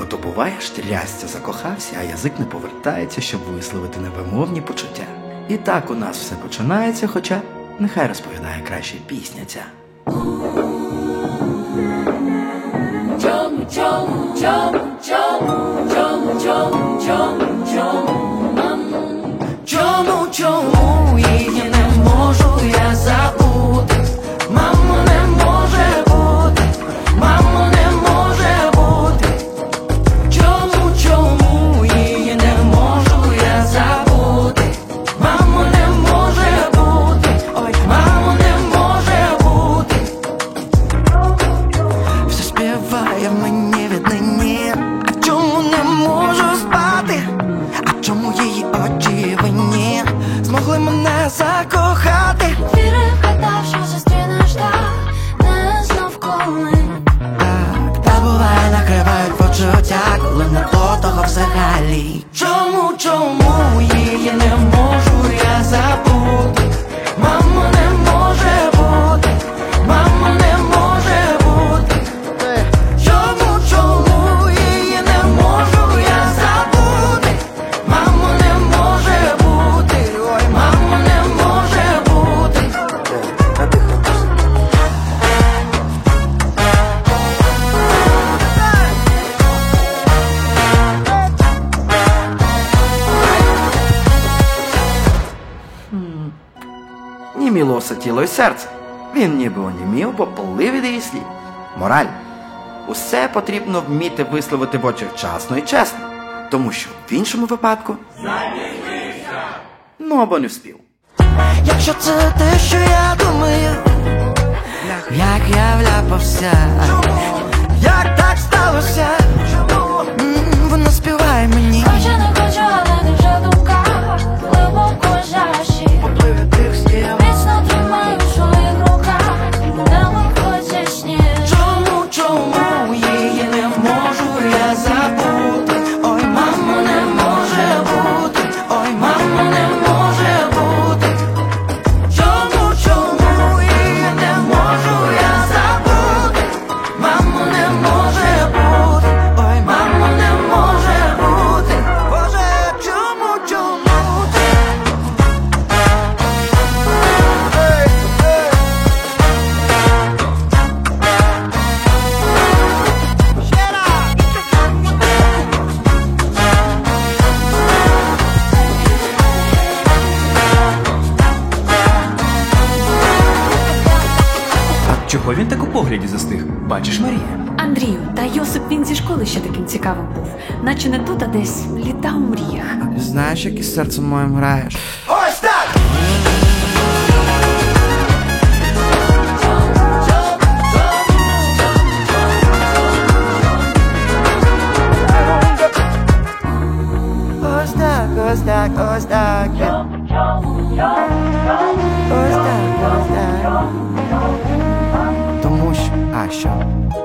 Ото буває трясця, закохався, а язик не повертається, щоб висловити невимовні почуття. І так у нас все починається, хоча нехай розповідає краще пісня ця. Чому її не можу я забути? Мамо, не може бути, мамо, не може бути. Чому її не можу я забути? Мамо, не може бути, ой, мамо, не може бути. Все співає мені віднині. А чому не можу спати? А чому її очі винні змогли мене закохати? Вірив, гадав, що зустрінеш так, не знов коли. Так, та буває накривають почуття, коли не до того взагалі. Чому її не можу я забути? Мамо, не може бути, мамо, не може бути. Чому її не можу я забути? Мамо, не може бути, ой, мамо, не може бути. Німілося тіло і серце. Він ніби онімів, бо плив від її слів. Мораль. Усе потрібно вміти висловити в очах вчасно і чесно. Тому що в іншому випадку ну або не вспів. Якщо це те, що я думаю, як я вляпався, як так сталося, вона співає мені. Хоче не хочу, але ти вже в думках, глибоко жащі. Міцно тримаю в своїх руках, не виходять ні. Чому її не можу я забути? Ой, мамо, не може бути, ой, мамо, не може бути. Чому її не можу я забути? Мамо, не може бути, ой, мамо, не може бути. Боже, чому? А чого він так у погляді застиг? Бачиш, Марія? Андрію, та Йосип він зі школи ще таким цікавим був. Наче не тут, а десь літав у мріях. Знаєш, як із серцем моїм граєш? Ось так! Ось так, ось так, ось так. Ось так, ось так. Тому що, а що?